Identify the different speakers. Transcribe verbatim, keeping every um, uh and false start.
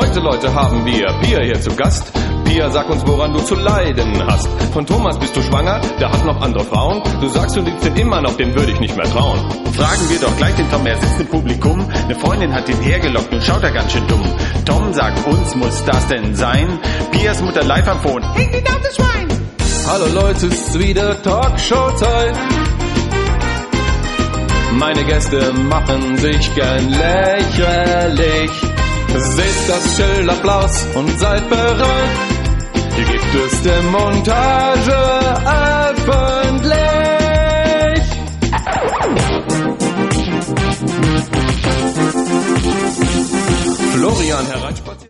Speaker 1: Heute, Leute, haben wir Pia hier zu Gast. Pia, sag uns, woran du zu leiden hast. Von Thomas bist du schwanger, der hat noch andere Frauen. Du sagst, du liebst ihn immer noch, dem würde ich nicht mehr trauen.
Speaker 2: Fragen wir doch gleich den Tom, er sitzt im Publikum. Eine Freundin hat ihn hergelockt und schaut er ganz schön dumm. Tom sagt uns, muss das denn sein? Pias Mutter live am Phone. Ich bin auf das Schwein.
Speaker 1: Hallo Leute, es ist wieder Talkshow-Zeit. Meine Gäste machen sich gern lächerlich. Seht das Schild, Applaus und seid bereit. Hier gibt es die Montage öffentlich. Florian hereinspaziert.